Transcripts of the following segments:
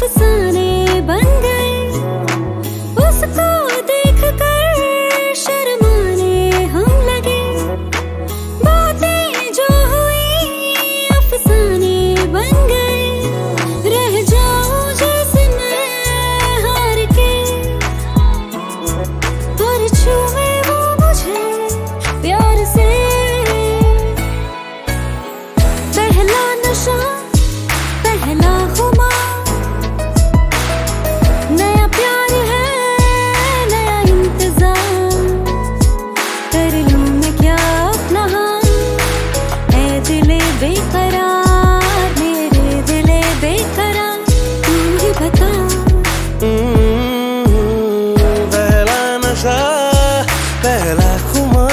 अफसाने बन गए, उसको देख कर शर्माने हम लगे। बातें जो हुई अफसाने बन गए, रह जाऊं जैसे मैं हार के, और छूए वो मुझे प्यार से। पहला नशा पहला खुमार, नया प्यार है नया इंतजार। कर लूं मैं क्या अपना हाल, ऐ दिले बेकरार, मेरे दिले बेकरार, तू ही बता। पहला नशा पहला खुमार,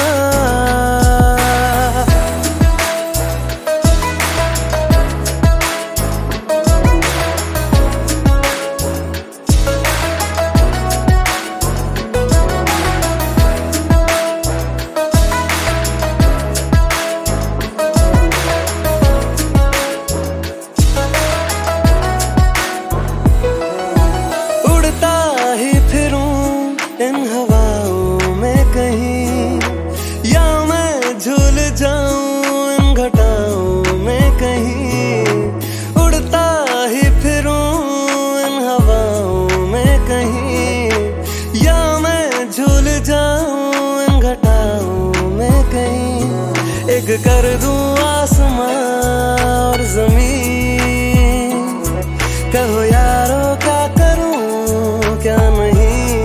इन हवाओं में कहीं, या मैं झूल जाऊं इन घटाओं में कहीं। उड़ता ही फिरूं इन हवाओं में कहीं, या मैं झूल जाऊं इन घटाओं में कहीं। एक कर दूं आसमां और जमीन, कहो यारो क्या करूं क्या नहीं।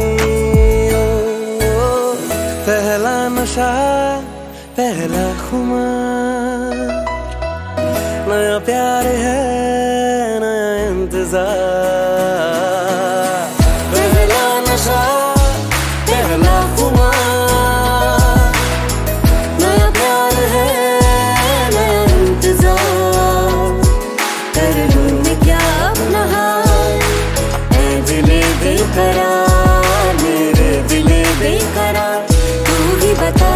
पहला नशा पहला खुमार, नया प्यार है नया इंतजार। पहला नशा पहला खुमार, नया प्यार है नया इंतजार। कर लूं मैं क्या अपना हाल, ऐ दिले बेकरार, मेरे दिले बेकरार, बता।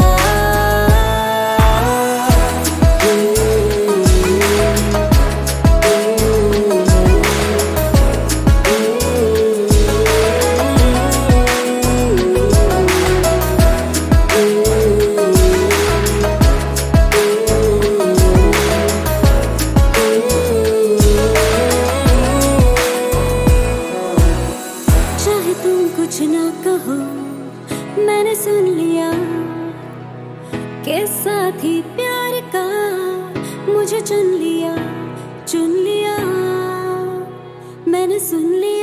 चाहे तुम कुछ ना कहो, मैंने सुन लिया के साथी प्यार का मुझे चुन लिया, मैंने सुन लिया।